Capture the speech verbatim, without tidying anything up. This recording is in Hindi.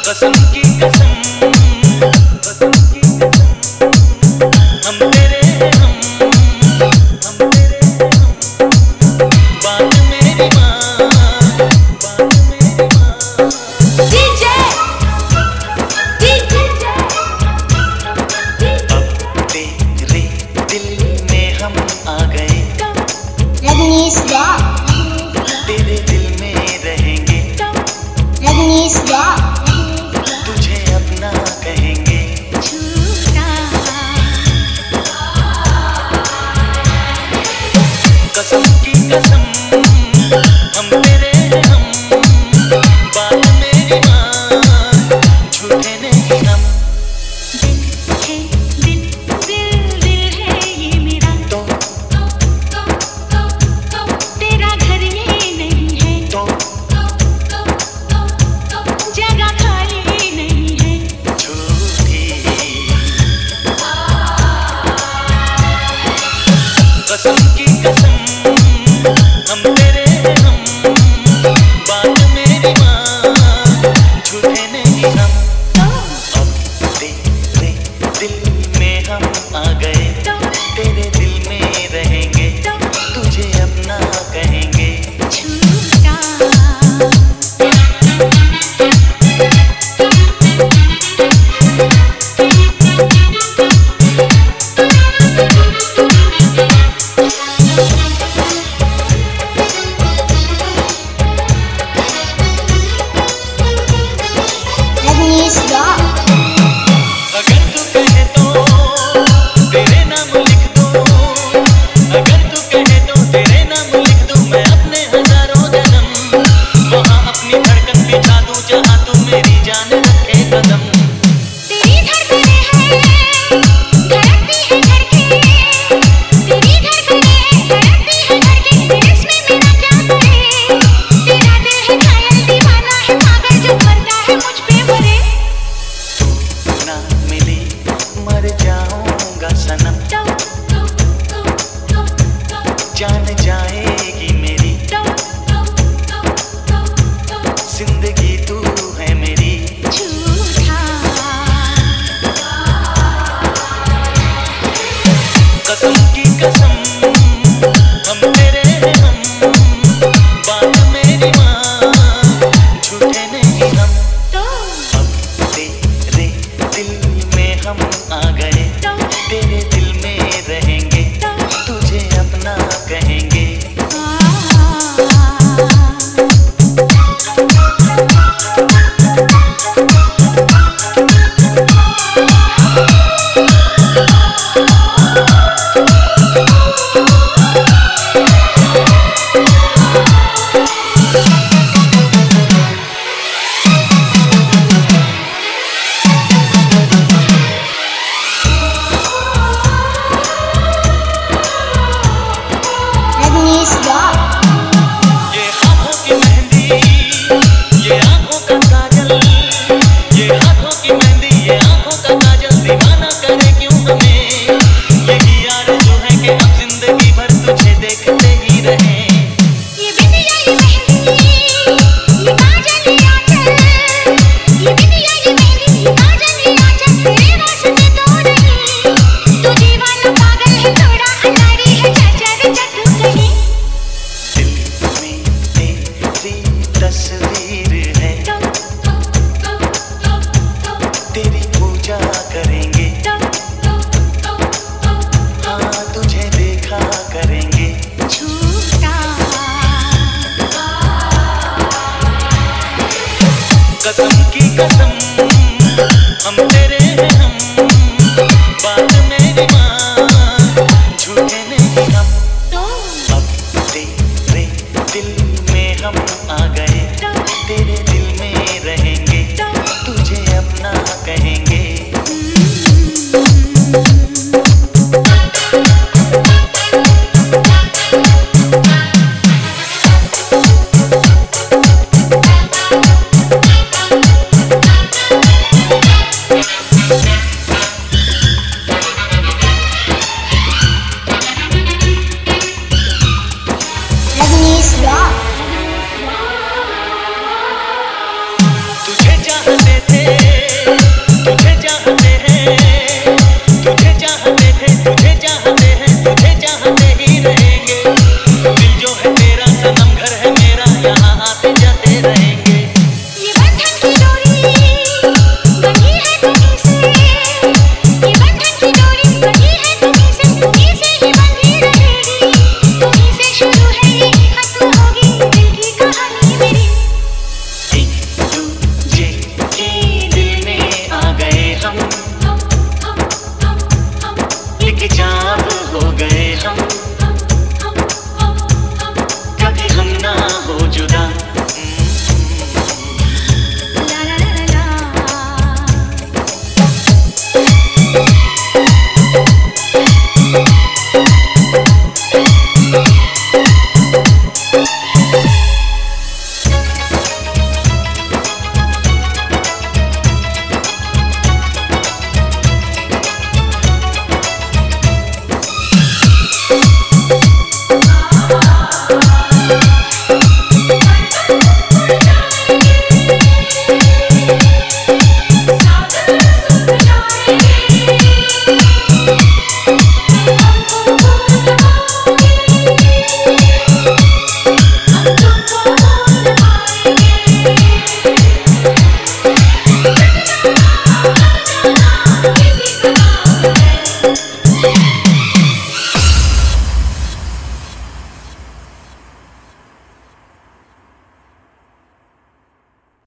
कसम की कसम, कसम की कसम, हम तेरे हम, हम तेरे हम, बात मेरी माँ, बात मेरी माँ। डीजे डीजे अब तेरे दिल में हम आ गए, रजनीश दा, तेरे दिल में रहेंगे, रजनीश दा, तुझे अपना कहेंगे। कसम की कसम, हम तेरे हम, बात मेरी माँ, झूठे नहीं हम। दिल है दिल दिल दिल है ये मेरा, तो तेरा घर ये नहीं है, तो जगह खाली नहीं है। झूठी कसम की कसम, हम तेरे हम, बात मेरी माँ, झूठे नहीं हम। अब तेरे दिल में हम आ गए, तेरे दिल में रहेंगे, तुझे अपना कहेंगे। रजनीश दा, अगर तू कहे तो तेरे नाम लिख दूं, अगर तू कहे तो तेरे नाम लिख दूं, मैं अपने हजारों जन्म वहाँ अपनी धड़कन बिछा दूं, जहाँ तू मेरी जान रखे कदम। तेरी धड़कनें हैं धड़कती है धड़के, तेरी धड़कनें धड़कती है धड़के, इसमें मेरा क्या करे। तेरा दिल है घायल दीवाना है पागल, जो मरता है मुझ पे मरे। ना मिली मर जाऊंगा सनम, जान जाएगी मेरी, जिंदगी तू है मेरी। झूठा कसम की कसम, हम तेरे हम, बात मेरी माँ, झूठे नहीं हम। तो अब तेरे दिल में हम आ गए, तेरे दिल में रहेंगे, तुझे अपना कहेंगे। रजनीश दा, ये हाथों की मेहंदी, ये आंखों का काजल, ये हाथों की मेहंदी, ये आंखों का काजल, दीवाना करे क्यों हमें। यही आरज़ू है कि अब जिंदगी भर तुझे देखते ही रहें। ये बिंदिया ये मेहंदी ये काजल ये आंचल, ये बिंदिया ये मेहंदी ये काजल ये आंचल, तेरे वास्ते तो नहीं। तू दीवाना पागल है थोड़ा अनाड़ी है, चचर चतु कहीं। दिल में तेरी तस्वीर है, तेरी पूजा करेंगे, हाँ तुझे देखा करेंगे। झूठा कसम की कसम, हम